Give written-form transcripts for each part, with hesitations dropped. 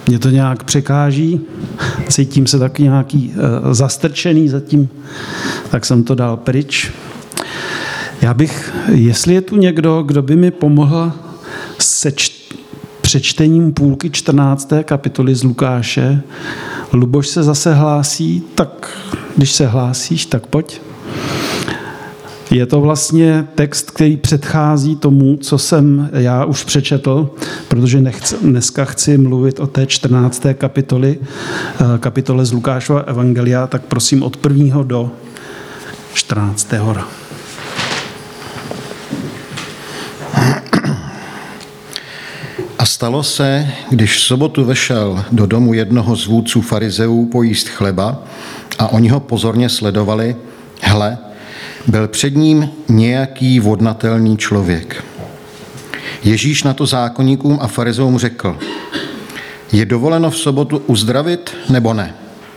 Mě to nějak překáží, cítím se taky nějaký zastrčený zatím, tak jsem to dal pryč. Jestli je tu někdo, kdo by mi pomohl se přečtením půlky 14. kapitoly z Lukáše. Luboš se zase hlásí, tak když se hlásíš, tak pojď. Je to vlastně text, který předchází tomu, co jsem já už přečetl, protože dneska chci mluvit o té 14. kapitole z Lukášova evangelia, tak prosím od 1. do 14. A stalo se, když v sobotu vešel do domu jednoho z vůdců farizeů pojíst chleba a oni ho pozorně sledovali, hle, byl před ním nějaký vodnatelný člověk. Ježíš na to zákonníkům a farizeům řekl, je dovoleno v sobotu uzdravit nebo ne?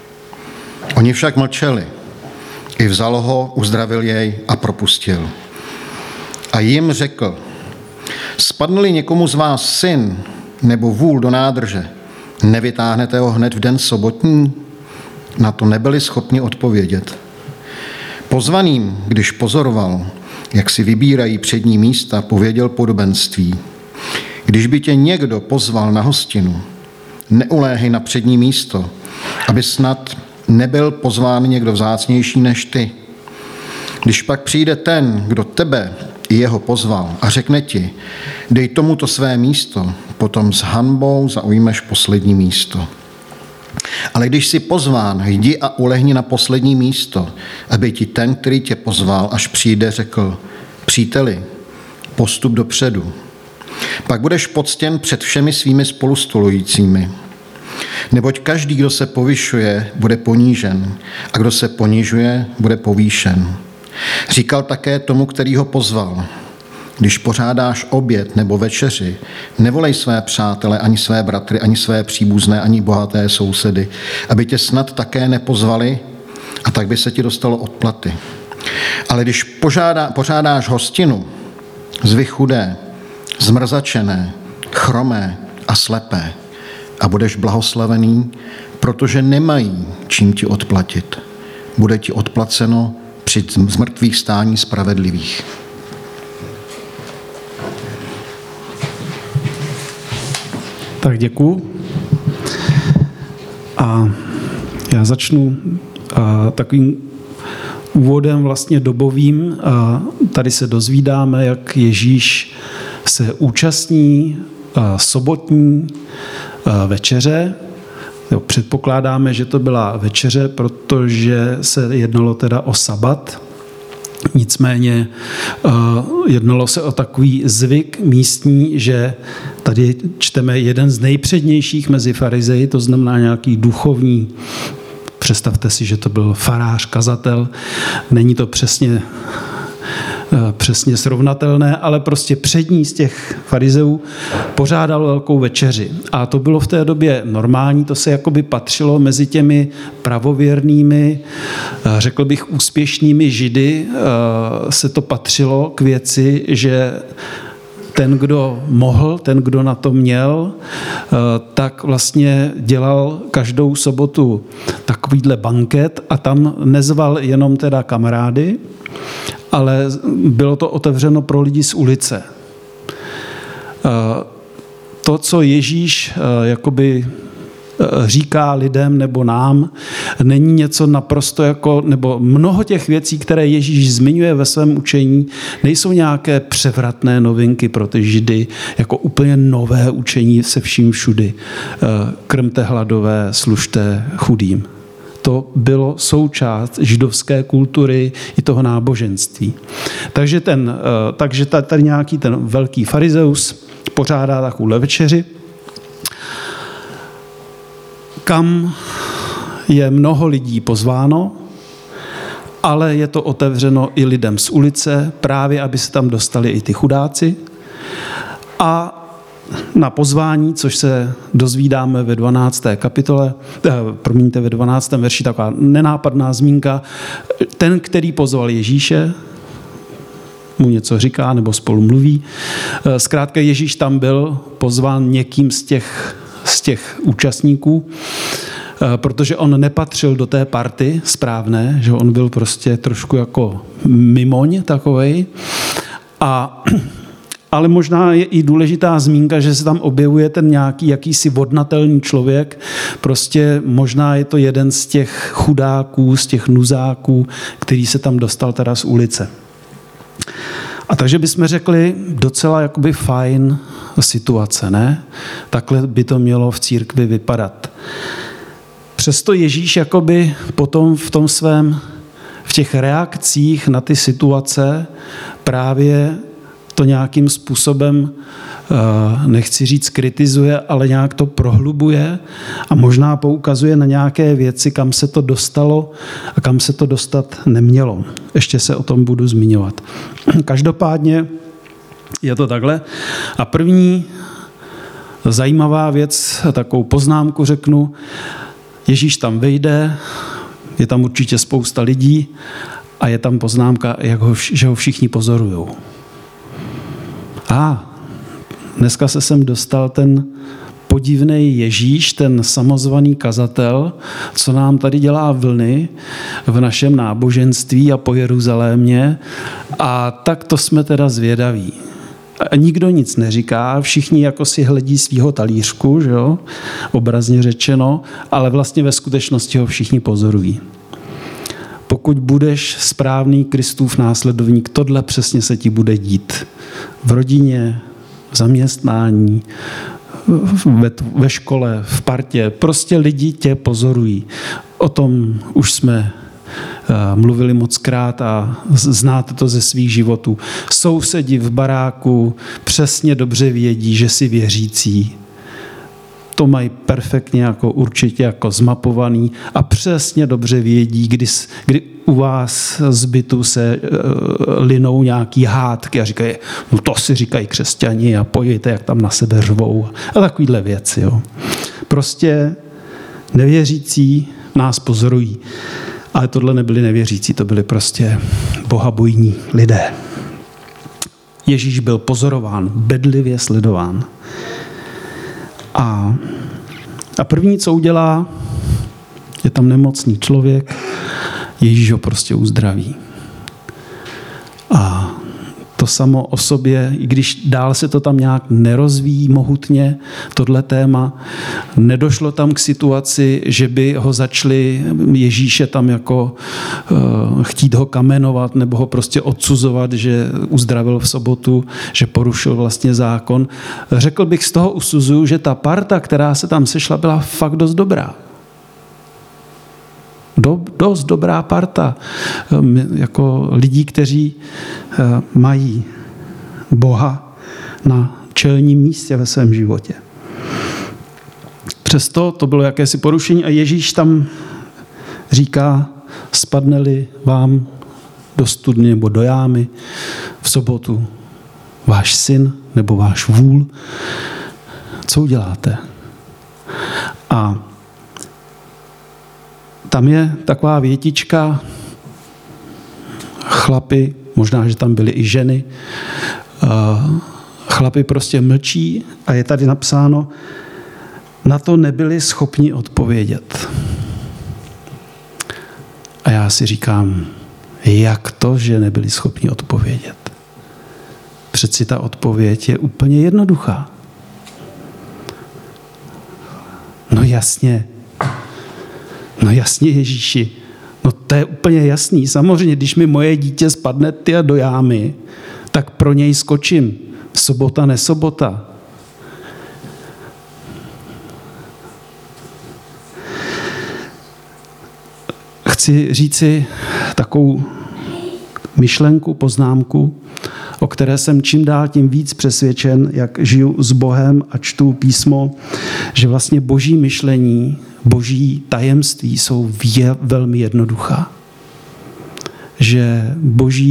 Oni však mlčeli. I vzal ho, uzdravil jej a propustil. A jim řekl, spadne-li někomu z vás syn nebo vůl do nádrže, nevytáhnete ho hned v den sobotní? Na to nebyli schopni odpovědět. Pozvaným, když pozoroval, jak si vybírají přední místa, pověděl podobenství. Když by tě někdo pozval na hostinu, neuléhej na přední místo, aby snad nebyl pozván někdo vzácnější než ty. Když pak přijde ten, kdo tebe i jeho pozval a řekne ti, dej tomuto své místo, potom s hanbou zaujmeš poslední místo. Ale když jsi pozván, jdi a ulehni na poslední místo, aby ti ten, který tě pozval, až přijde, řekl, příteli, postup dopředu. Pak budeš poctěn před všemi svými spolustolujícími. Neboť každý, kdo se povyšuje, bude ponížen, a kdo se ponižuje, bude povýšen. Říkal také tomu, který ho pozval, když pořádáš oběd nebo večeři, nevolej své přátele, ani své bratry, ani své příbuzné, ani bohaté sousedy, aby tě snad také nepozvali, a tak by se ti dostalo odplaty. Ale když pořádáš hostinu, zvy chudé, zmrzačené, chromé a slepé, a budeš blahoslavený, protože nemají čím ti odplatit. Bude ti odplaceno při zmrtvých stání spravedlivých. Tak děkuju. A já začnu takovým úvodem vlastně dobovým. Tady se dozvídáme, jak Ježíš se účastní sobotní večeře. Předpokládáme, že to byla večeře, protože se jednalo teda o sabat. Nicméně jednalo se o takový zvyk místní, že tady čteme jeden z nejpřednějších mezi farizeji, to znamená nějaký duchovní. Představte si, že to byl farář, kazatel. Není to přesně srovnatelné, ale prostě přední z těch farizeů pořádal velkou večeři. A to bylo v té době normální, to se jakoby patřilo mezi těmi pravověrnými, řekl bych úspěšnými židy, se to patřilo k věci, že ten, kdo mohl, ten, kdo na to měl, tak vlastně dělal každou sobotu takovýhle banket a tam nezval jenom teda kamarády, ale bylo to otevřeno pro lidi z ulice. To, co Ježíš jakoby říká lidem nebo nám, není něco naprosto nebo mnoho těch věcí, které Ježíš zmiňuje ve svém učení, nejsou nějaké převratné novinky pro ty Židy, jako úplně nové učení se vším všudy. Krmte hladové, služte chudým. To bylo součást židovské kultury i toho náboženství. Takže tady nějaký ten velký farizeus pořádá takovou večeři, kam je mnoho lidí pozváno, ale je to otevřeno i lidem z ulice, právě aby se tam dostali i ty chudáci. A na pozvání, což se dozvídáme ve 12. kapitole, ve 12. verši, taková nenápadná zmínka, ten, který pozval Ježíše, mu něco říká nebo spolu mluví. Zkrátka Ježíš tam byl pozván někým z těch z těch účastníků, protože on nepatřil do té party správné, že on byl prostě trošku jako mimoň takovej. Ale možná je i důležitá zmínka, že se tam objevuje ten nějaký jakýsi vodnatelný člověk. Prostě možná je to jeden z těch chudáků, z těch nuzáků, který se tam dostal teda z ulice. A takže bychom řekli docela jakoby fajn situace, ne? Takhle by to mělo v církvi vypadat. Přesto Ježíš jakoby potom v těch reakcích na ty situace právě to nějakým způsobem, nechci říct kritizuje, ale nějak to prohlubuje a možná poukazuje na nějaké věci, kam se to dostalo a kam se to dostat nemělo. Ještě se o tom budu zmiňovat. Každopádně je to takhle. A první zajímavá věc, takovou poznámku řeknu, Ježíš tam vejde, je tam určitě spousta lidí a je tam poznámka, že ho všichni pozorujou. Dneska se sem dostal ten podivný Ježíš, ten samozvaný kazatel, co nám tady dělá vlny v našem náboženství a po Jeruzalémě. A tak to jsme teda zvědaví. A nikdo nic neříká, všichni jako si hledí svýho talířku, že jo? Obrazně řečeno, ale vlastně ve skutečnosti ho všichni pozorují. Pokud budeš správný Kristův následovník, tohle přesně se ti bude dít. V rodině, v zaměstnání, ve škole, v partě. Prostě lidi tě pozorují. O tom už jsme mluvili mockrát a znáte to ze svých životů. Sousedi v baráku přesně dobře vědí, že jsi věřící. To mají perfektně určitě zmapovaný a přesně dobře vědí, kdy u vás z bytu se linou nějaký hádky a říkají, no to si říkají křesťani a pojďte, jak tam na sebe řvou a takovýhle věci. Jo. Prostě nevěřící nás pozorují. Ale tohle nebyli nevěřící, to byli prostě bohabojní lidé. Ježíš byl pozorován, bedlivě sledován. A první, co udělá, je tam nemocný člověk, Ježíš ho prostě uzdraví. A to samo o sobě, i když dál se to tam nějak nerozvíjí mohutně, tohle téma, nedošlo tam k situaci, že by ho začali Ježíše tam chtít ho kamenovat nebo ho prostě odsuzovat, že uzdravil v sobotu, že porušil vlastně zákon. Řekl bych z toho usuzuju, že ta parta, která se tam sešla, byla fakt dost dobrá. Dost dobrá parta jako lidí, kteří mají Boha na čelním místě ve svém životě. Přesto to bylo jakési porušení a Ježíš tam říká, spadne-li vám do studny nebo do jámy v sobotu váš syn nebo váš vůl, co uděláte? A tam je taková větička, chlapi, možná, že tam byly i ženy, chlapi prostě mlčí a je tady napsáno, na to nebyli schopni odpovědět. A já si říkám, jak to, že nebyli schopni odpovědět? Přeci ta odpověď je úplně jednoduchá. No jasně Ježíši, no to je úplně jasný. Samozřejmě, když mi moje dítě spadne do jámy, tak pro něj skočím. Sobota, nesobota. Chci říci takovou myšlenku, poznámku, o které jsem čím dál tím víc přesvědčen, jak žiju s Bohem a čtu písmo, že vlastně boží myšlení, boží tajemství jsou velmi jednoduchá. Že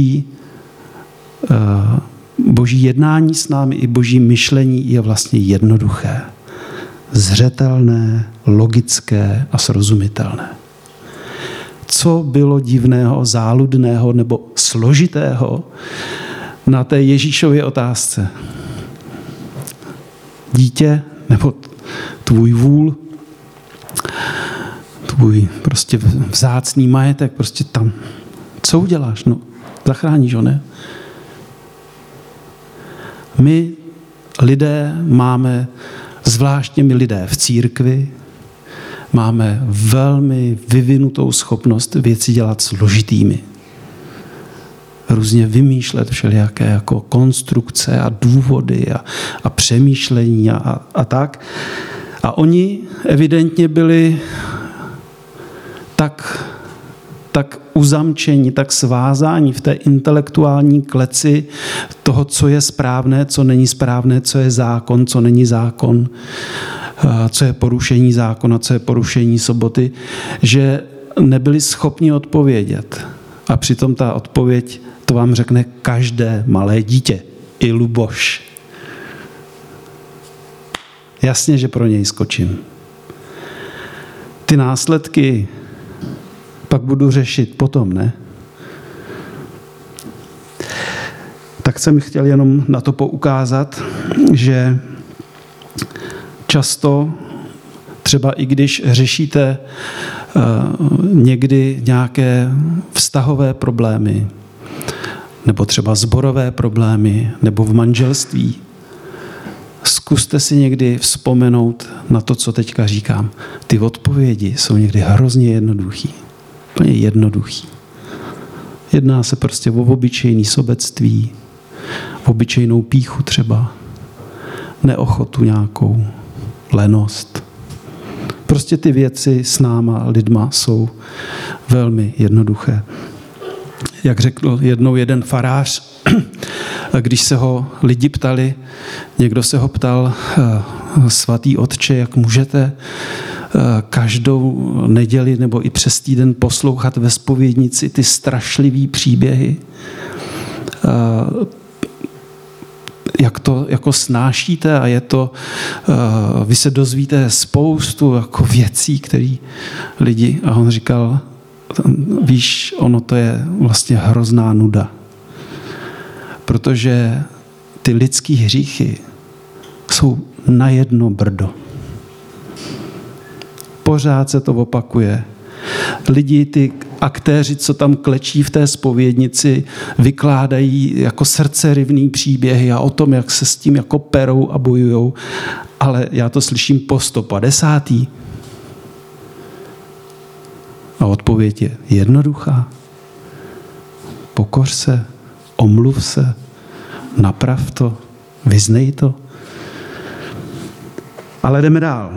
boží jednání s námi i boží myšlení je vlastně jednoduché. Zřetelné, logické a srozumitelné. Co bylo divného, záludného nebo složitého na té Ježíšově otázce? Dítě nebo tvůj vůl, tvůj prostě vzácný majetek, prostě tam. Co uděláš? No, zachráníš ho, ne? My lidé máme, zvláště my lidé v církvi, máme velmi vyvinutou schopnost věci dělat složitými. Různě vymýšlet všelijaké jako konstrukce a důvody a přemýšlení a tak. A oni evidentně byli tak uzamčení, tak svázáni v té intelektuální kleci toho, co je správné, co není správné, co je zákon, co není zákon, co je porušení zákona, co je porušení soboty, že nebyli schopni odpovědět. A přitom ta odpověď, to vám řekne každé malé dítě, i Luboš. Jasně, že pro něj skočím. Ty následky pak budu řešit potom, ne? Tak jsem chtěl jenom na to poukázat, že často, třeba i když řešíte někdy nějaké vztahové problémy, nebo třeba sborové problémy, nebo v manželství, zkuste si někdy vzpomenout na to, co teďka říkám. Ty odpovědi jsou někdy hrozně jednoduchý. Úplně jednoduchý. Jedná se prostě o obyčejný sobectví, obyčejnou pýchu třeba, neochotu nějakou, lenost. Prostě ty věci s náma, lidma, jsou velmi jednoduché. Jak řekl jednou jeden farář, když se ho lidi ptali, někdo se ho ptal, svatý otče, jak můžete každou neděli nebo i přes týden poslouchat ve zpovědnici ty strašlivý příběhy, jak to jako snášíte a je to, vy se dozvíte spoustu jako věcí, které lidi, a on říkal, víš, ono to je vlastně hrozná nuda, protože ty lidský hříchy jsou na jedno brdo. Pořád se to opakuje. Lidi, ty aktéři, co tam klečí v té zpovědnici, vykládají jako srdcerivný příběhy a o tom, jak se s tím jako perou a bojujou. Ale já to slyším po 150. A odpověď je jednoduchá. Pokoř se, omluv se, naprav to, vyznej to. Ale jdeme dál.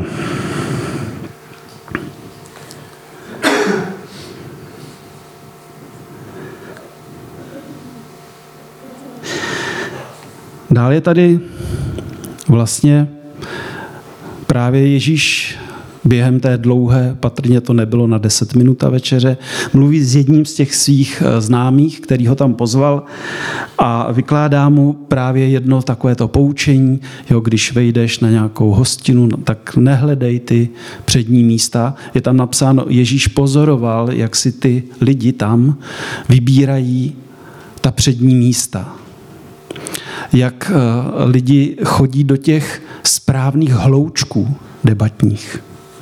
Dál je tady vlastně právě Ježíš během té dlouhé, patrně to nebylo na 10 minut a večeře, mluví s jedním z těch svých známých, který ho tam pozval a vykládá mu právě jedno takovéto poučení, jo, když vejdeš na nějakou hostinu, tak nehledej ty přední místa. Je tam napsáno, Ježíš pozoroval, jak si ty lidi tam vybírají ta přední místa. Jak lidi chodí do těch správných hloučků debatních.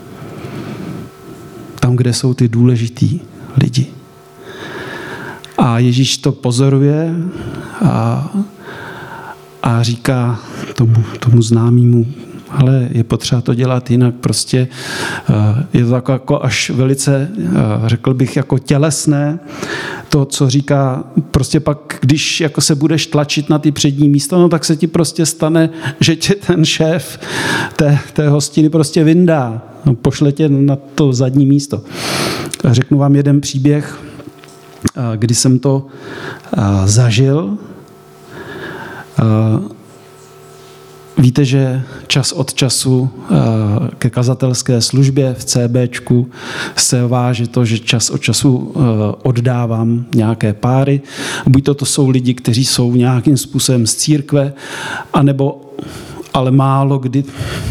Tam, kde jsou ty důležitý lidi. A Ježíš to pozoruje a říká tomu známému, ale je potřeba to dělat jinak. Prostě je to jako až velice, řekl bych, jako tělesné, to, co říká, prostě pak, když jako se budeš tlačit na ty přední místa, no tak se ti prostě stane, že tě ten šéf té hostiny prostě vyndá. No, pošle tě na to zadní místo. Řeknu vám jeden příběh, kdy jsem to zažil. Víte, že čas od času ke kazatelské službě v CBčku se váže to, že čas od času oddávám nějaké páry. Buď to jsou lidi, kteří jsou nějakým způsobem z církve, anebo, ale málo kdy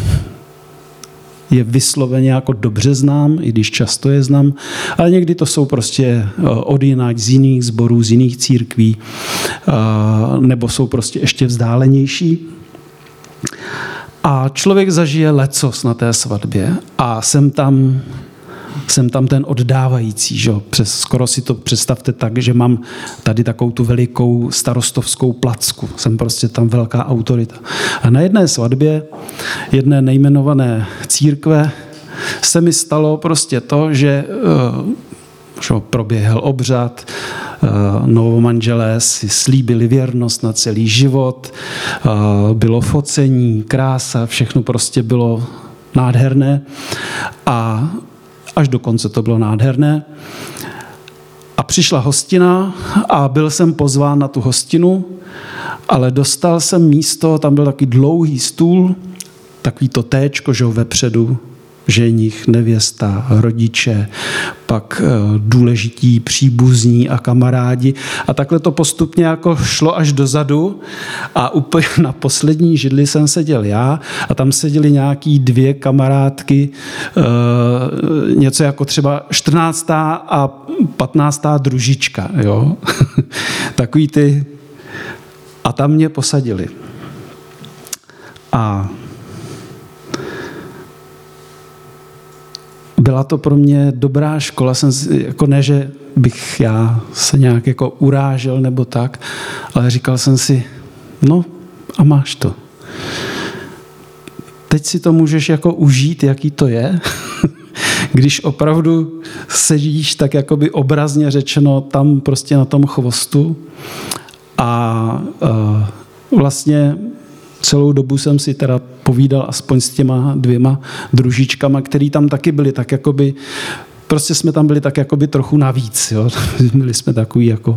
je vysloveně jako dobře znám, i když často je znám, ale někdy to jsou prostě odjinak z jiných sborů, z jiných církví, nebo jsou prostě ještě vzdálenější. A člověk zažije lecos na té svatbě a jsem tam ten oddávající, že? Skoro si to představte tak, že mám tady takovou tu velikou starostovskou placku. Jsem prostě tam velká autorita. A na jedné svatbě jedné nejmenované církve se mi stalo prostě to, že proběhl obřad, novomanželé si slíbili věrnost na celý život, bylo focení, krása, všechno prostě bylo nádherné a až do konce to bylo nádherné. A přišla hostina a byl jsem pozván na tu hostinu, ale dostal jsem místo, tam byl takový dlouhý stůl, takový to téčko, že vepředu, ženich, nevěsta, rodiče, pak důležití příbuzní a kamarádi. A takhle to postupně jako šlo až dozadu a úplně na poslední židli jsem seděl já a tam seděly nějaký 2 kamarádky, něco jako třeba 14. a 15. družička. Jo? Takový ty. A tam mě posadili. A byla to pro mě dobrá škola, jako ne, že bych já se nějak jako urážel nebo tak, ale říkal jsem si, no a máš to. Teď si to můžeš jako užít, jaký to je, když opravdu sedíš tak jakoby obrazně řečeno tam prostě na tom chvostu a vlastně celou dobu jsem si teda povídal aspoň s těma 2 družičkama, který tam taky byli tak jakoby, prostě jsme tam byli tak jakoby trochu navíc, jo. Byli jsme takový jako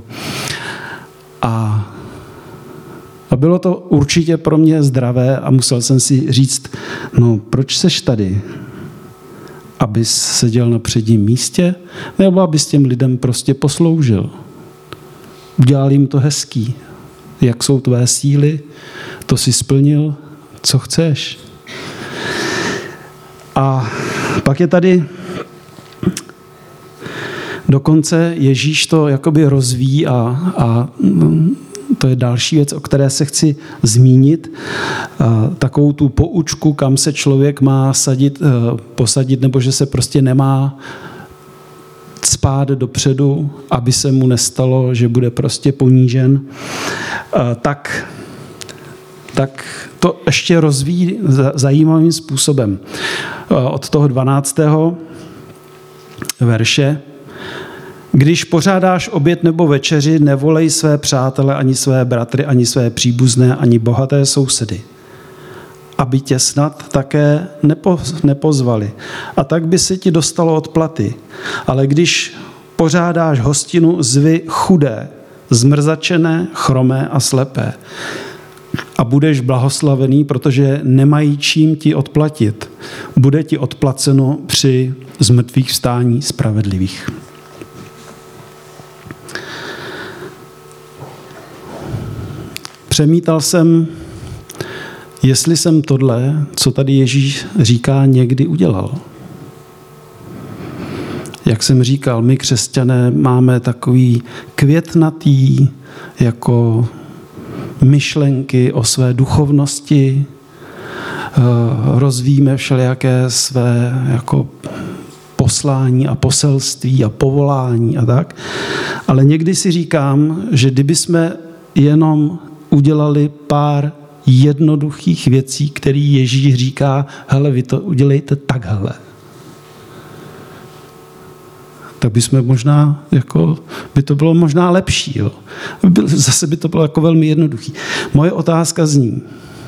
a bylo to určitě pro mě zdravé a musel jsem si říct, no proč seš tady? Abys seděl na předním místě? Nebo abys těm lidem prostě posloužil? Udělal jim to hezký. Jak jsou tvé síly? To si splnil, co chceš. A pak je tady dokonce Ježíš to jakoby rozvíjí a to je další věc, o které se chci zmínit. Takovou tu poučku, kam se člověk má posadit, nebo že se prostě nemá cpát dopředu, aby se mu nestalo, že bude prostě ponížen. Tak to ještě rozvíjí zajímavým způsobem. Od toho 12. verše. Když pořádáš oběd nebo večeři, nevolej své přátele, ani své bratry, ani své příbuzné, ani bohaté sousedy, aby tě snad také nepozvali. A tak by se ti dostalo odplaty. Ale když pořádáš hostinu, zvi chudé, zmrzačené, chromé a slepé. A budeš blahoslavený, protože nemají čím ti odplatit. Bude ti odplaceno při zmrtvých vstání spravedlivých. Přemítal jsem, jestli jsem tohle, co tady Ježíš říká, někdy udělal. Jak jsem říkal, my křesťané máme takový květnatý jako myšlenky o své duchovnosti, rozvíjíme všelijaké své jako poslání a poselství a povolání a tak. Ale někdy si říkám, že kdyby jsme jenom udělali pár jednoduchých věcí, které Ježíš říká, hele, vy to udělejte takhle. Tak by to bylo možná lepší. Jo. Zase by to bylo jako velmi jednoduchý. Moje otázka zní,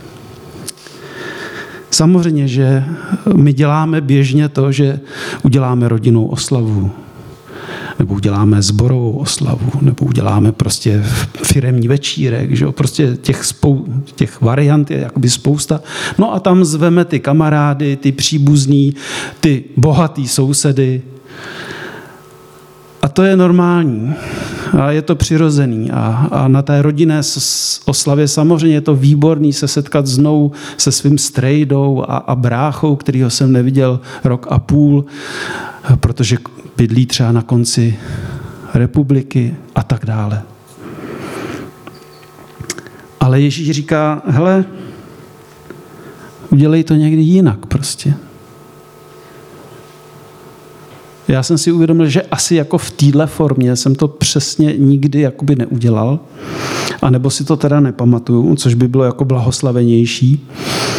samozřejmě, že my děláme běžně to, že uděláme rodinnou oslavu, nebo uděláme sborovou oslavu, nebo uděláme prostě firemní večírek, že jo? Prostě těch variant je jakoby spousta. No a tam zveme ty kamarády, ty příbuzní, ty bohatý sousedy. A to je normální a je to přirozený. A na té rodinné oslavě samozřejmě je to výborný se setkat znovu se svým strejdou a bráchou, kterýho jsem neviděl rok a půl, protože bydlí třeba na konci republiky a tak dále. Ale Ježíš říká, hele, Udělej to někdy jinak prostě. Já jsem si uvědomil, že asi jako v téhle formě jsem to přesně nikdy jakoby neudělal, anebo si to teda nepamatuju, což by bylo jako blahoslavenější.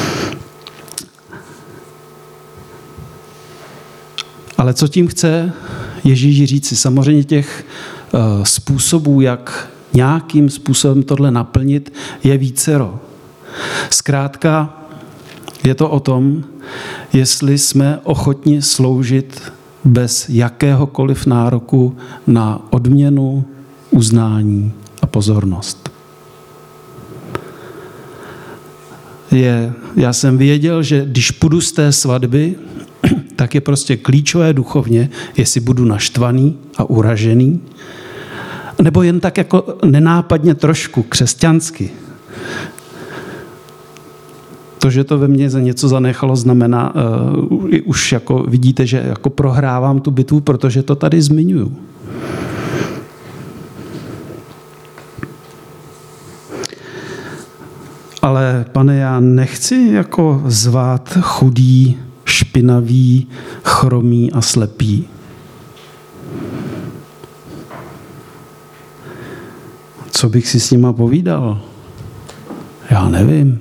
Ale co tím chce Ježíš říci? Samozřejmě těch způsobů, jak nějakým způsobem tohle naplnit, je vícero. Zkrátka je to o tom, jestli jsme ochotni sloužit bez jakéhokoliv nároku na odměnu, uznání a pozornost. Já jsem věděl, že když půjdu z té svatby, tak je prostě klíčové duchovně, jestli budu naštvaný a uražený, nebo jen tak jako nenápadně trošku křesťansky. To, že to ve mně za něco zanechalo, znamená, už jako vidíte, že jako prohrávám tu bitvu, protože to tady zmiňuju. Ale pane, já nechci jako zvát chudý, špinavý, chromý a slepý. Co bych si s nima povídal? Já nevím.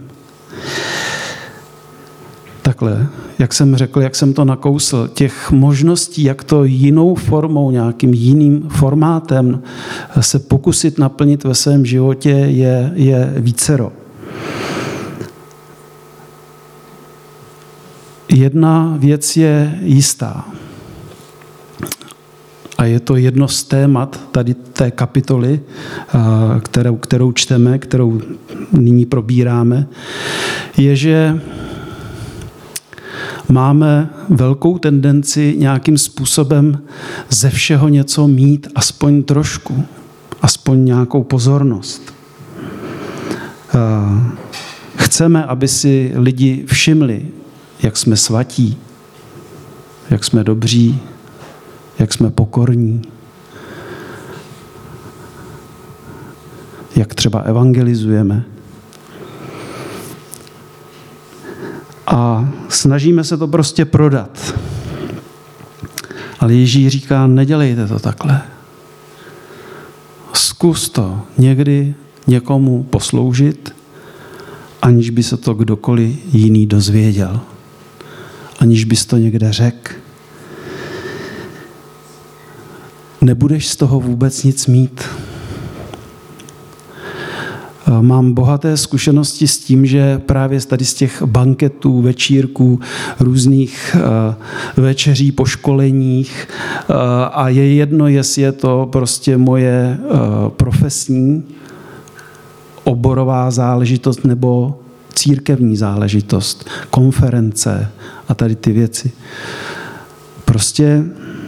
Takhle, jak jsem řekl, jak jsem to nakousl, těch možností, jak to jinou formou, nějakým jiným formátem se pokusit naplnit ve svém životě, je vícero. Jedna věc je jistá. A je to jedno z témat tady té kapitoly, kterou čteme, kterou nyní probíráme, je, že máme velkou tendenci nějakým způsobem ze všeho něco mít, aspoň trošku, aspoň nějakou pozornost. Chceme, aby si lidi všimli, jak jsme svatí, jak jsme dobří, jak jsme pokorní, jak třeba evangelizujeme. A snažíme se to prostě prodat. Ale Ježíš říká, nedělejte to takhle. Zkus to někdy někomu posloužit, aniž by se to kdokoliv jiný dozvěděl. Aniž bys to někde řekl. Nebudeš z toho vůbec nic mít. Mám bohaté zkušenosti s tím, že právě tady z těch banketů, večírků, různých večeří po školeních a je jedno, jestli je to prostě moje profesní oborová záležitost nebo církevní záležitost, konference a tady ty věci. Prostě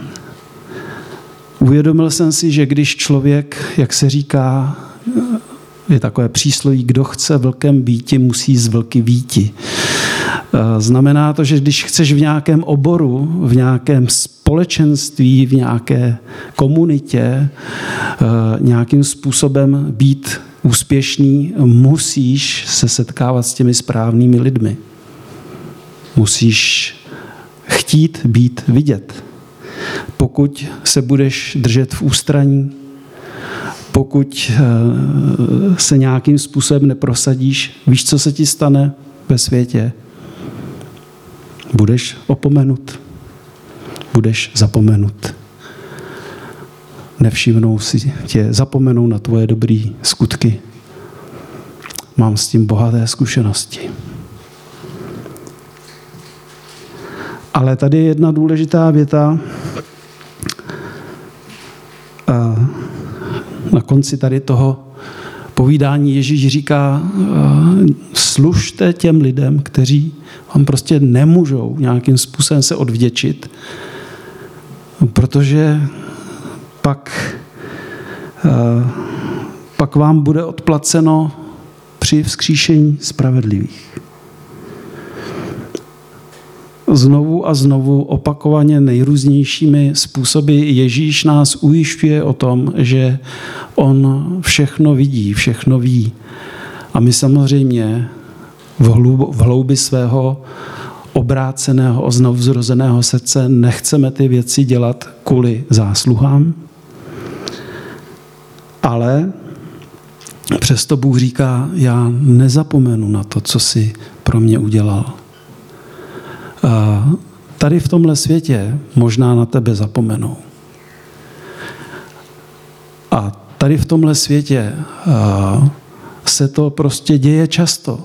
uvědomil jsem si, že když člověk, jak se říká, je takové přísloví, kdo chce vlkem býti, musí z vlky býti. Znamená to, že když chceš v nějakém oboru, v nějakém společenství, v nějaké komunitě nějakým způsobem být úspěšný, musíš se setkávat s těmi správnými lidmi. Musíš chtít být vidět. Pokud se budeš držet v ústraní, pokud se nějakým způsobem neprosadíš, víš, co se ti stane ve světě? Budeš opomenut. Budeš zapomenut. Nevšimnou si tě, zapomenou na tvoje dobré skutky. Mám s tím bohaté zkušenosti. Ale tady je jedna důležitá věta. Na konci tady toho povídání Ježíš říká, služte těm lidem, kteří vám prostě nemůžou nějakým způsobem se odvděčit, protože pak vám bude odplaceno při vzkříšení spravedlivých. Znovu a znovu opakovaně nejrůznějšími způsoby Ježíš nás ujišťuje o tom, že on všechno vidí, všechno ví. A my samozřejmě v hloubi svého obráceného, znovuzrozeného srdce nechceme ty věci dělat kvůli zásluhám, ale přesto Bůh říká, já nezapomenu na to, co jsi pro mě udělal. A tady v tomhle světě možná na tebe zapomenou. A tady v tomhle světě se to prostě děje často.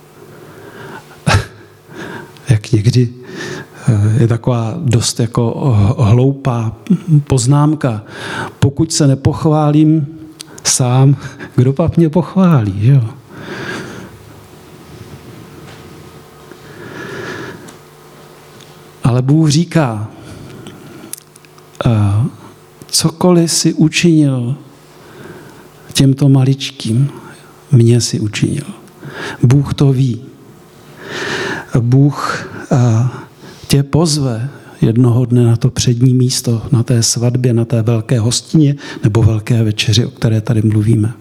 Jak někdy je taková dost jako hloupá poznámka. Pokud se nepochválím sám, kdo pak mě pochválí, že jo? Ale Bůh říká, cokoliv si učinil těmto maličkým, mě si učinil. Bůh to ví. Bůh tě pozve jednoho dne na to přední místo, na té svatbě, na té velké hostině nebo velké večeři, o které tady mluvíme.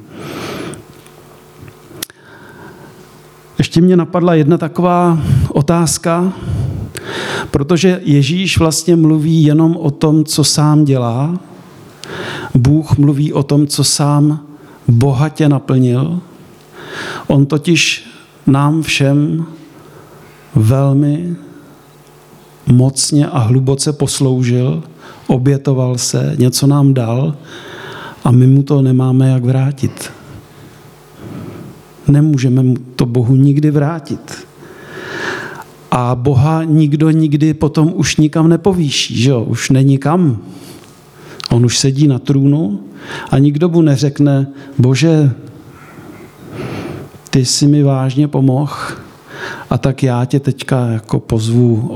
Ještě mě napadla jedna taková otázka, protože Ježíš vlastně mluví jenom o tom, co sám dělá. Bůh mluví o tom, co sám bohatě naplnil. On totiž nám všem velmi mocně a hluboce posloužil, obětoval se, něco nám dal a my mu to nemáme jak vrátit. Nemůžeme to Bohu nikdy vrátit. A Boha nikdo nikdy potom už nikam nepovýší, že jo? Už není kam. On už sedí na trůnu a nikdo mu neřekne, Bože, ty jsi mi vážně pomohl, a tak já tě teďka jako pozvu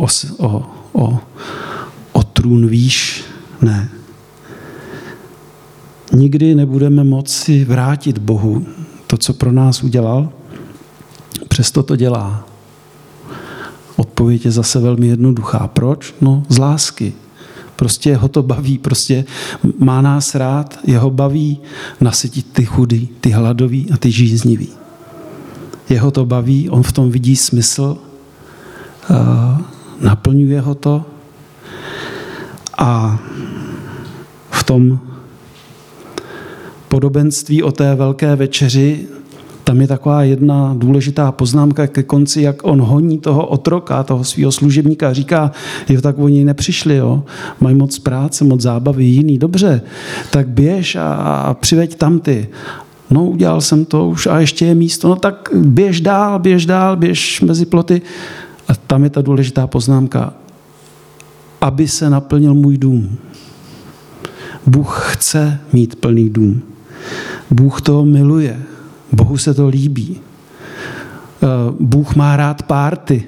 o trůn výš. Ne. Nikdy nebudeme moci vrátit Bohu to, co pro nás udělal, přesto to dělá. Odpověď je zase velmi jednoduchá. Proč? No, z lásky. Prostě ho to baví, prostě má nás rád, jeho baví nasytit ty chudý, ty hladový a ty žíznivý. Jeho to baví, on v tom vidí smysl, naplňuje ho to a v tom podobenství o té velké večeři tam je taková jedna důležitá poznámka ke konci, jak on honí toho otroka, toho svého služebníka a říká, jo, tak oni nepřišli, jo, mají moc práce, moc zábavy, jiný, dobře, tak běž a přiveď tam ty. No, udělal jsem to už a ještě je místo, no tak běž dál, běž mezi ploty. A tam je ta důležitá poznámka, aby se naplnil můj dům. Bůh chce mít plný dům. Bůh to miluje. Bohu se to líbí. Bůh má rád párty.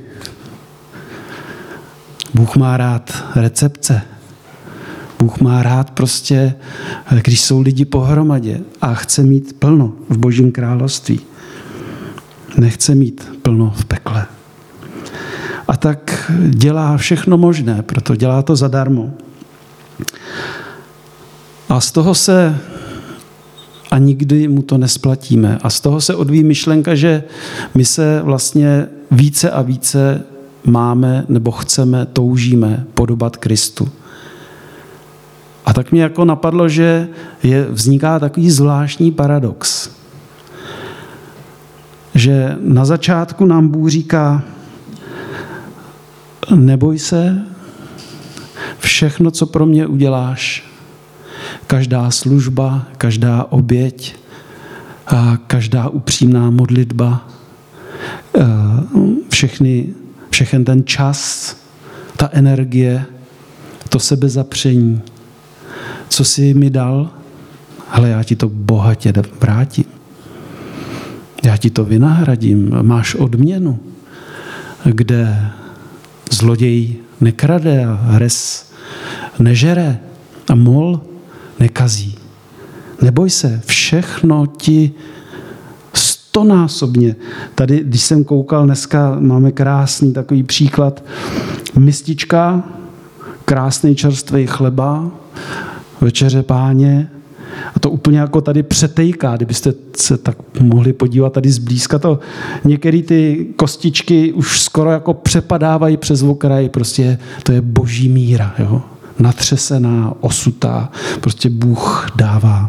Bůh má rád recepce. Bůh má rád prostě, když jsou lidi pohromadě a chce mít plno v Božím království. Nechce mít plno v pekle. A tak dělá všechno možné, proto dělá to zadarmo. A z toho se a nikdy mu to nesplatíme. A z toho se odvíjí myšlenka, že my se vlastně více a více máme nebo chceme, toužíme podobat Kristu. A tak mě jako napadlo, že vzniká takový zvláštní paradox. Že na začátku nám Bůh říká, neboj se, všechno, co pro mě uděláš, každá služba, každá oběť, každá upřímná modlitba, všechen ten čas, ta energie, to sebezapření, co jsi mi dal, hele, já ti to bohatě vrátím. Já ti to vynahradím, máš odměnu, kde zloděj nekrade a hres nežere a mol nekazí. Neboj se, všechno ti 100násobně. Tady, když jsem koukal, dneska máme krásný takový příklad. Mistička, krásný čerstvý chleba, večeře Páně A to úplně jako tady přetejká, kdybyste se tak mohli podívat tady zblízka. To některé ty kostičky už skoro jako přepadávají přes okraj. Prostě to je boží míra. Jo? Natřesená, osutá. Prostě Bůh dává.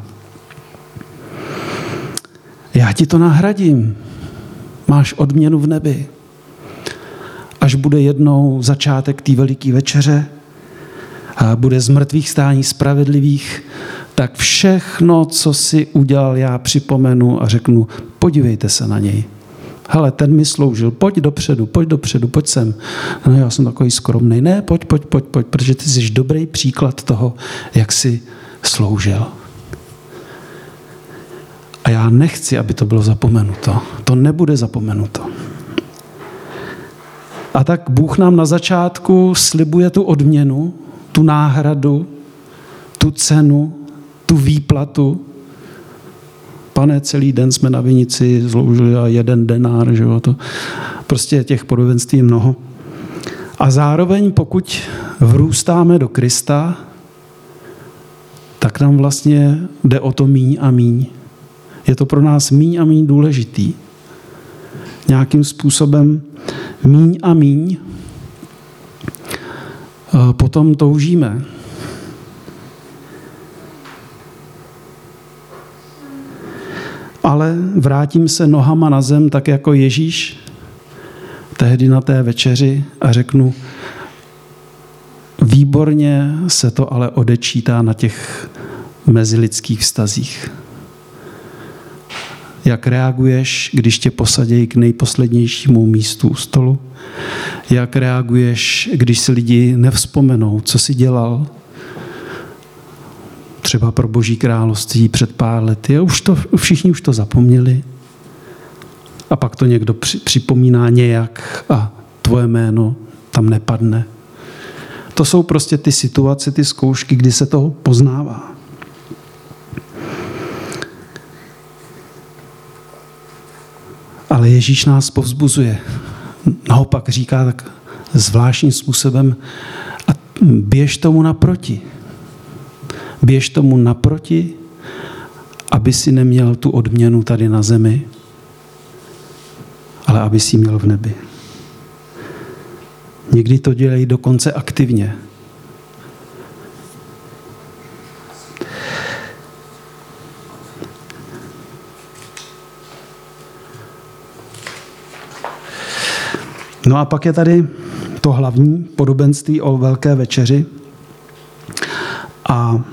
Já ti to nahradím. Máš odměnu v nebi. Až bude jednou začátek té veliké večeře a bude z mrtvých stání spravedlivých, tak všechno, co si udělal, já připomenu a řeknu, podívejte se na něj. Hele, ten mi sloužil, pojď dopředu, pojď sem. No, já jsem takový skromnej. Ne, pojď, protože ty jsi dobrý příklad toho, jak jsi sloužil. A já nechci, aby to bylo zapomenuto. To nebude zapomenuto. A tak Bůh nám na začátku slibuje tu odměnu, tu náhradu, tu cenu, tu výplatu. Pane, celý den jsme na vinici sloužili a 1 denár, že jo, to prostě těch podobenství mnoho. A zároveň, pokud vrůstáme do Krista, tak nám vlastně jde o to míň a míň. Je to pro nás míň a míň důležitý. Nějakým způsobem míň a míň potom toužíme. Ale vrátím se nohama na zem, tak jako Ježíš tehdy na té večeři a řeknu, výborně se to ale odečítá na těch mezilidských vztazích. Jak reaguješ, když tě posadí k nejposlednějšímu místu u stolu? Jak reaguješ, když si lidi nevzpomenou, co jsi dělal? Třeba pro Boží království před pár lety. Všichni už to zapomněli. A pak to někdo připomíná nějak a tvoje jméno tam nepadne. To jsou prostě ty situace, ty zkoušky, kdy se to poznává. Ale Ježíš nás povzbuzuje. Naopak říká tak zvláštním způsobem a běž tomu naproti. Běž tomu naproti, aby si neměl tu odměnu tady na zemi, ale aby si ji měl v nebi. Někdy to dělají dokonce aktivně. No a pak je tady to hlavní podobenství o Velké večeři. A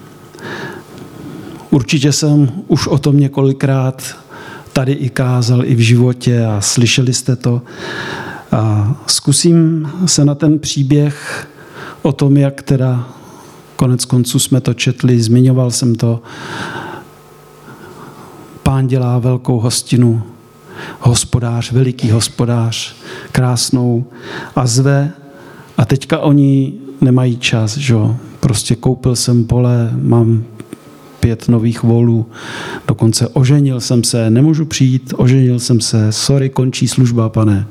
určitě jsem už o tom několikrát tady i kázal, i v životě a slyšeli jste to. A zkusím se na ten příběh o tom, jak teda konec konců jsme to četli, zmiňoval jsem to. Pán dělá velkou hostinu, hospodář, veliký hospodář, krásnou a zve a teďka oni nemají čas, že? Prostě koupil jsem pole, mám 5 nových volů, dokonce oženil jsem se, nemůžu přijít, oženil jsem se, sorry, končí služba, pane.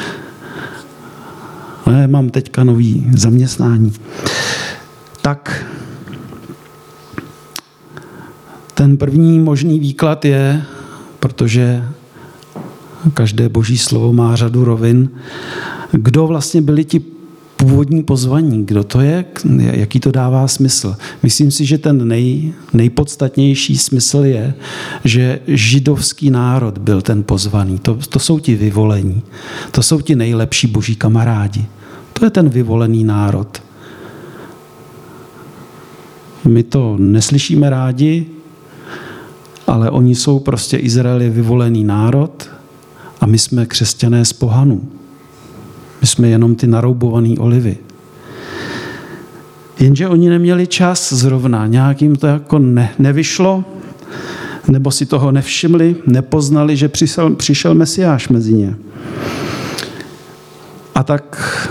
Ne, mám teďka nový zaměstnání. Tak ten první možný výklad je, protože každé boží slovo má řadu rovin, kdo vlastně byli ti původní pozvaní, kdo to je, jaký to dává smysl. Myslím si, že ten nejpodstatnější smysl je, že židovský národ byl ten pozvaný. To jsou ti vyvolení. To jsou ti nejlepší boží kamarádi. To je ten vyvolený národ. My to neslyšíme rádi, ale oni jsou prostě Izrael je vyvolený národ a my jsme křesťané z pohanů. My jsme jenom ty naroubované olivy. Jenže oni neměli čas zrovna, nějak jim to jako nevyšlo, nebo si toho nevšimli, nepoznali, že přišel Mesiáš mezi ně. A tak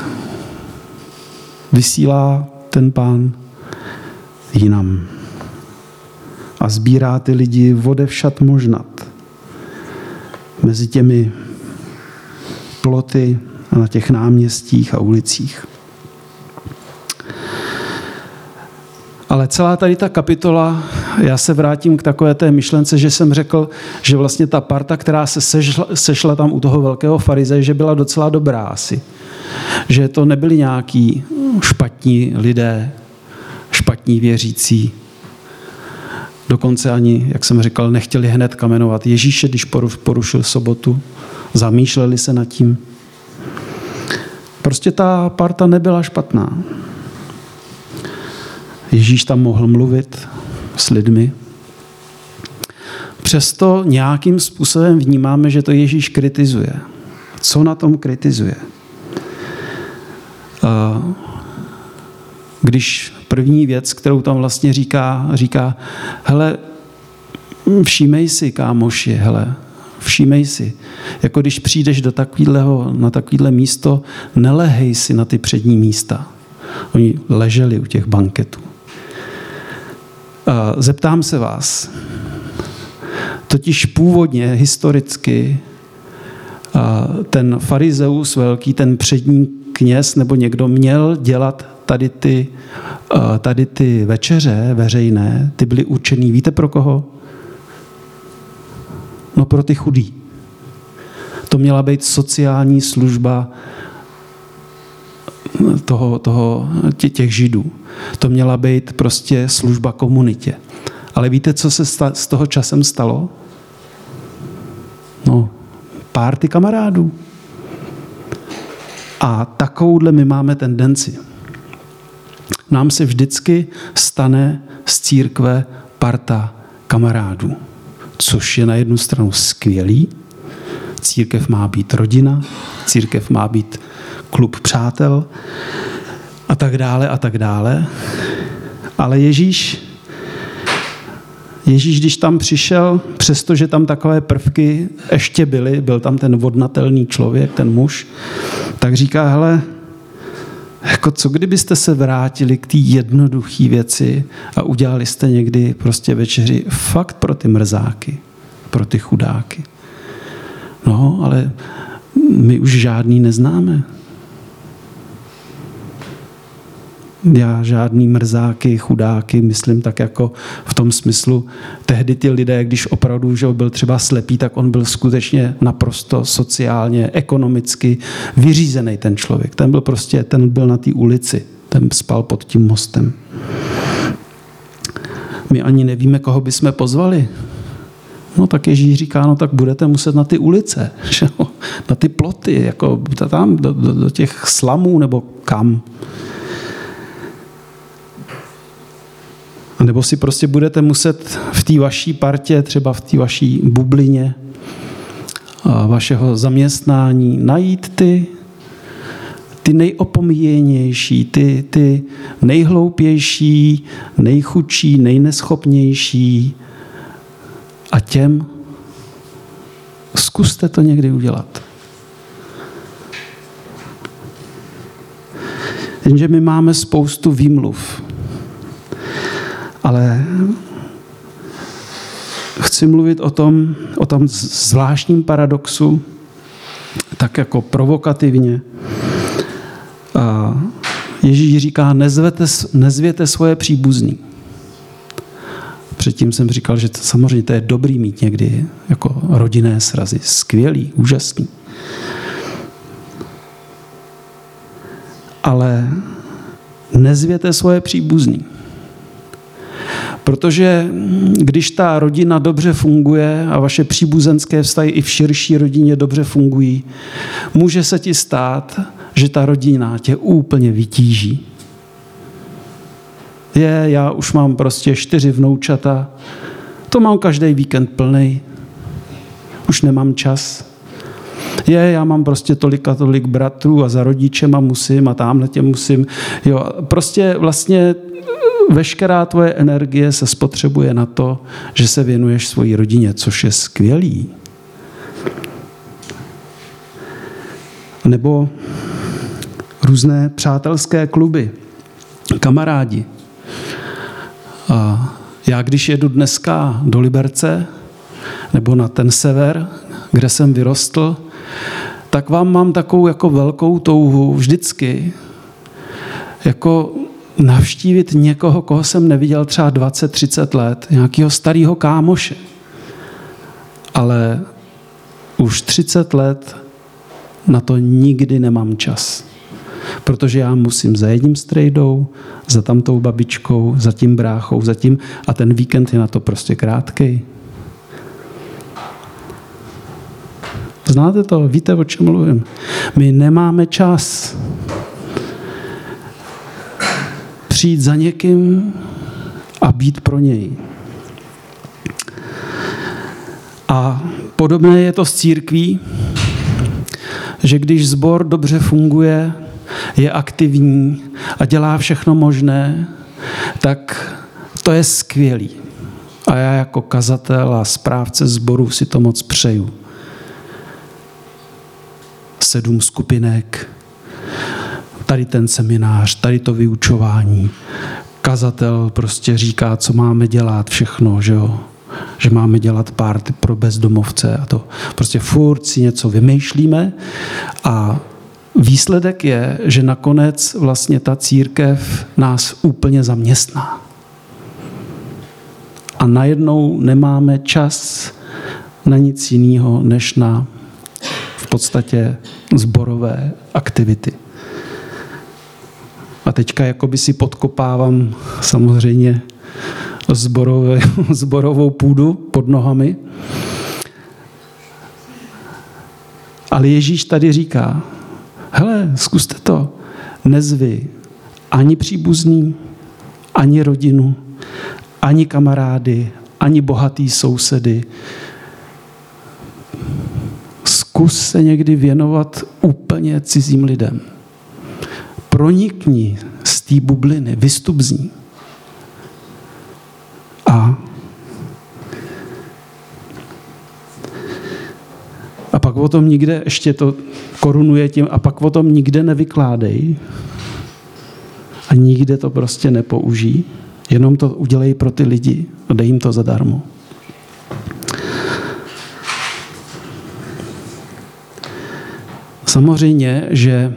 vysílá ten Pán jinam. A sbírá ty lidi odevšad možnat. Mezi těmi ploty a na těch náměstích a ulicích. Ale celá tady ta kapitola já se vrátím k takové té myšlence, že jsem řekl, že vlastně ta parta, která se sešla tam u toho velkého farizeje, že byla docela dobrá asi. Že to nebyli nějaký špatní lidé, špatní věřící. Dokonce ani, jak jsem říkal, nechtěli hned kamenovat Ježíše, když porušil sobotu. Zamýšleli se nad tím. Prostě ta parta nebyla špatná. Ježíš tam mohl mluvit s lidmi. Přesto nějakým způsobem vnímáme, že to Ježíš kritizuje. Co na tom kritizuje? Když první věc, kterou tam vlastně říká, hele, všímej si, kámoši, hele, všímej si. Jako když přijdeš na takovýhle místo, nelehej si na ty přední místa. Oni leželi u těch banketů. Zeptám se vás. Totiž původně, historicky, ten farizeus velký, ten přední kněz nebo někdo měl dělat tady ty večeře veřejné, ty byly určený, víte pro koho? No pro ty chudý. To měla být sociální služba těch Židů. To měla být prostě služba komunitě. Ale víte, co se s toho časem stalo? No, párty kamarádů. A takovouhle my máme tendenci. Nám se vždycky stane z církve parta kamarádů. Což je na jednu stranu skvělý. Církev má být rodina, církev má být klub přátel a tak dále a tak dále. Ale Ježíš, když tam přišel, přestože tam takové prvky ještě byly, byl tam ten vodnatelný člověk, ten muž, tak říká, hele, jako co kdybyste se vrátili k té jednoduché věci a udělali jste někdy prostě večeři fakt pro ty mrzáky, pro ty chudáky. No, ale my už žádný neznáme. Já žádný mrzáky, chudáky, myslím tak jako v tom smyslu, tehdy ty lidé, když opravdu že byl třeba slepý, tak on byl skutečně naprosto sociálně, ekonomicky vyřízený ten člověk. Ten byl na té ulici, ten spal pod tím mostem. My ani nevíme, koho bychom pozvali. No tak Ježíš říká, no tak budete muset na ty ulice, že? Na ty ploty, jako tam do těch slamů nebo kam. Nebo si prostě budete muset v té vaší partě, třeba v té vaší bublině vašeho zaměstnání najít ty nejopomíjenější, ty nejhloupější, nejchudší, nejneschopnější a těm zkuste to někdy udělat. Jenže my máme spoustu výmluv. Ale chci mluvit o tom zvláštním paradoxu, tak jako provokativně. Ježíš říká, nezvěte svoje příbuzný. Předtím jsem říkal, že samozřejmě to je dobrý mít někdy jako rodinné srazy. Skvělý, úžasný. Ale nezvěte svoje příbuzný. Protože když ta rodina dobře funguje a vaše příbuzenské vztahy i v širší rodině dobře fungují, může se ti stát, že ta rodina tě úplně vytíží. Já už mám prostě 4 vnoučata, to mám každý víkend plnej, už nemám čas. Já mám prostě tolik a tolik bratrů a za rodičema musím a támhletě musím. Jo, prostě vlastně veškerá tvoje energie se spotřebuje na to, že se věnuješ svojí rodině, což je skvělý. Nebo různé přátelské kluby, kamarádi. Já když jedu dneska do Liberce nebo na ten sever, kde jsem vyrostl, tak mám takovou jako velkou touhu vždycky jako navštívit někoho, koho jsem neviděl třeba 20-30 let, nějakého starého kámoše. Ale už 30 let na to nikdy nemám čas. Protože já musím za jedním strejdou, za tamtou babičkou, za tím bráchou, za tím a ten víkend je na to prostě krátkej. Znáte to? Víte, o čem mluvím? My nemáme čas přijít za někým a být pro něj. A podobné je to s církví, že když sbor dobře funguje, je aktivní a dělá všechno možné, tak to je skvělý. A já jako kazatel a správce sboru si to moc přeju. 7 skupinek, tady ten seminář, tady to vyučování. Kazatel prostě říká, co máme dělat, všechno, že jo? Že máme dělat párty pro bezdomovce a to. Prostě furt si něco vymýšlíme a výsledek je, že nakonec vlastně ta církev nás úplně zaměstná. A najednou nemáme čas na nic jiného, než na v podstatě sborové aktivity. A teďka jakoby si podkopávám samozřejmě zborovou půdu pod nohami. Ale Ježíš tady říká, hele, zkuste to, nezvi ani příbuzný, ani rodinu, ani kamarády, ani bohatý sousedy. Zkus se někdy věnovat úplně cizím lidem. Pronikni z té bubliny, vystup z ní. A pak o tom nikde, ještě to korunuje tím, a pak o tom nikde nevykládej a nikde to prostě nepoužij, jenom to udělej pro ty lidi a dej jim to zadarmo. Samozřejmě,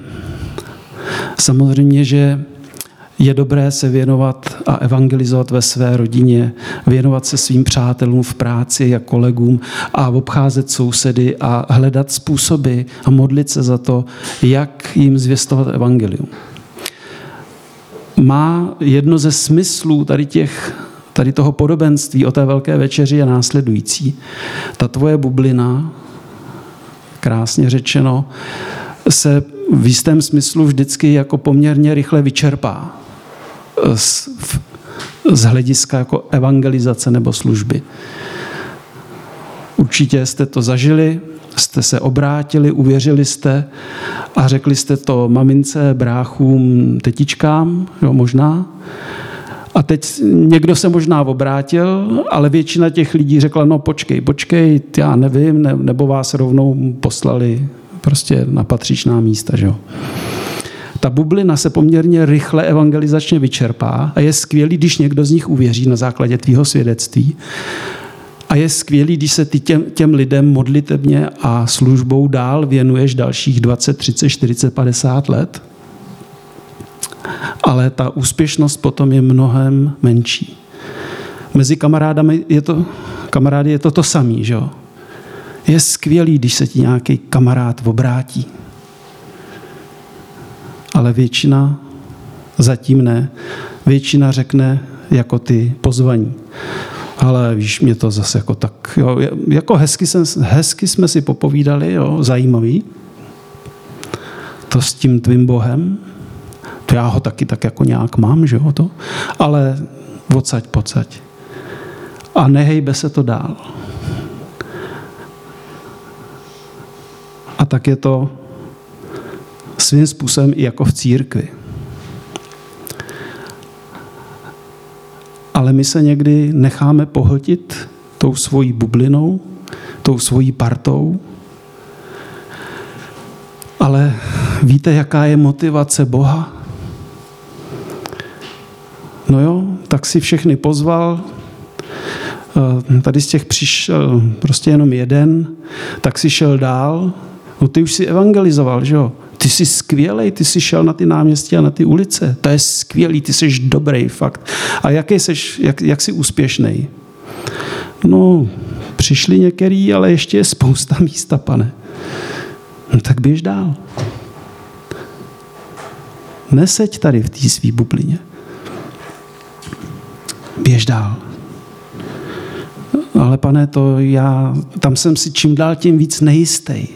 že je dobré se věnovat a evangelizovat ve své rodině, věnovat se svým přátelům v práci a kolegům a obcházet sousedy a hledat způsoby a modlit se za to, jak jim zvěstovat evangelium. Má jedno ze smyslů tady toho podobenství o té velké večeři je následující. Ta tvoje bublina, krásně řečeno, se v jistém smyslu vždycky jako poměrně rychle vyčerpá z hlediska jako evangelizace nebo služby. Určitě jste to zažili, jste se obrátili, uvěřili jste a řekli jste to mamince, bráchům, tetičkám, jo, možná. A teď někdo se možná obrátil, ale většina těch lidí řekla, no počkej, já nevím, nebo vás rovnou poslali prostě na patřičná místa, že jo. Ta bublina se poměrně rychle evangelizačně vyčerpá a je skvělý, když někdo z nich uvěří na základě tvýho svědectví. A je skvělý, když se ty těm lidem modlitebně a službou dál věnuješ dalších 20, 30, 40, 50 let. Ale ta úspěšnost potom je mnohem menší. Mezi kamarády je to samý, že jo. Je skvělý, když se ti nějaký kamarád obrátí. Ale většina zatím ne. Většina řekne jako ty pozvaní. Ale víš, mě to zase jako tak, jo, jako hezky jsme si popovídali, jo, zajímavý. To s tím tvým Bohem, to já ho taky tak jako nějak mám, že jo, to. Ale odsaď pocať. A nehejbe se to dál. A tak je to svým způsobem i jako v církvi. Ale my se někdy necháme pohltit tou svojí bublinou, tou svojí partou. Ale víte, jaká je motivace Boha? No jo, tak si všechny pozval, tady z těch přišel prostě jenom jeden, tak si šel dál. No ty už si evangelizoval, že jo? Ty jsi skvělej, ty jsi šel na ty náměstí a na ty ulice. To je skvělý, ty jsi dobrý, fakt. A jak jsi úspěšnej? No, přišli některý, ale ještě je spousta místa, pane. No tak běž dál. Neseď tady v té svý bublině. Běž dál. Ale pane, tam jsem si čím dál tím víc nejistý.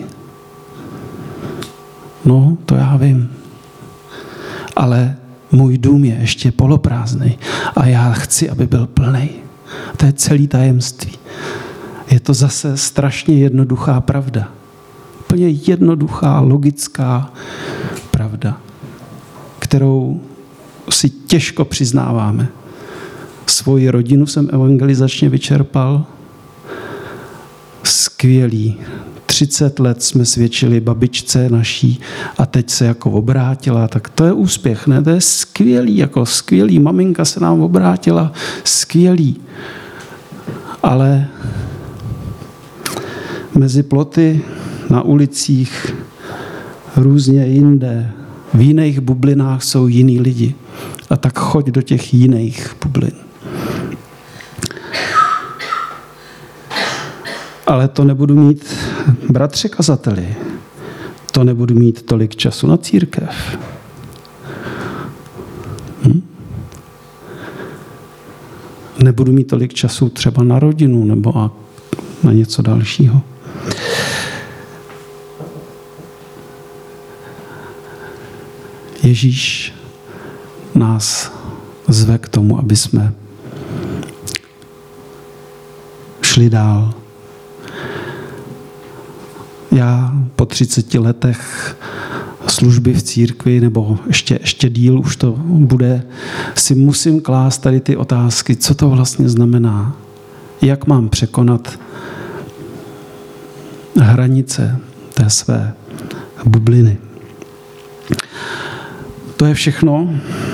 No, to já vím. Ale můj dům je ještě poloprázdnej a já chci, aby byl plnej. To je celý tajemství. Je to zase strašně jednoduchá pravda. Úplně jednoduchá, logická pravda, kterou si těžko přiznáváme. Svoji rodinu jsem evangelizačně vyčerpal. Skvělý. 30 let jsme svědčili babičce naší a teď se jako obrátila. Tak to je úspěch, ne? To je skvělý, jako skvělý. Maminka se nám obrátila. Skvělý. Ale mezi ploty, na ulicích, různě jinde, v jiných bublinách jsou jiní lidi. A tak choď do těch jiných bublin. Ale to nebudu mít, bratře kazateli, to nebudu mít tolik času na církev. Nebudu mít tolik času třeba na rodinu nebo na něco dalšího. Ježíš nás zve k tomu, aby jsme šli dál. Já po 30 letech služby v církvi, nebo ještě díl už to bude, si musím klást tady ty otázky, co to vlastně znamená. Jak mám překonat hranice té své bubliny. To je všechno.